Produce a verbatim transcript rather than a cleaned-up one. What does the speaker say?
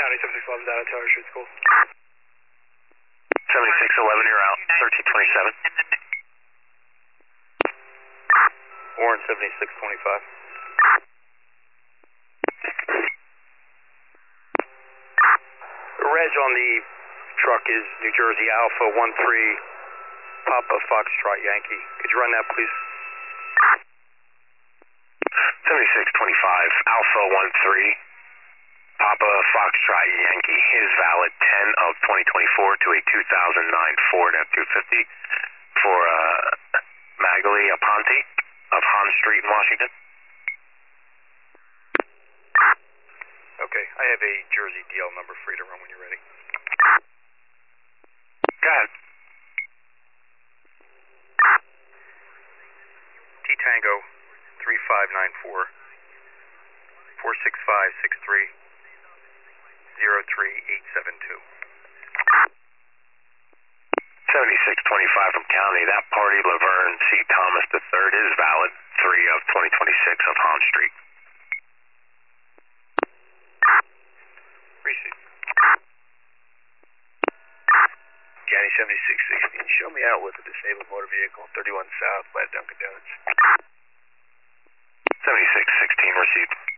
County, seventy-six eleven, down at Tower Street School. seventy-six eleven, you're out, thirteen twenty-seven. Warren, seventy-six twenty-five. The reg on the truck is New Jersey Alpha one three Papa Foxtrot Yankee. Could you run that, please? seventy-six twenty-five, Alpha one three Papa Foxtrot Yankee is valid ten of twenty twenty-four to a two thousand nine Ford F two fifty for uh, Magali Aponte of Hahn Street in Washington. Okay, I have a Jersey D L number for you to run when you're ready. Go ahead. T Tango three five nine four four six five six three zero three eight seven two. seventy-six twenty-five from County. That party, Laverne C. Thomas the third, is valid three of twenty twenty-six of Hahn Street. Receive. County seventy-six sixteen, show me out with a disabled motor vehicle, thirty-one South by Dunkin' Donuts. seventy-six sixteen received.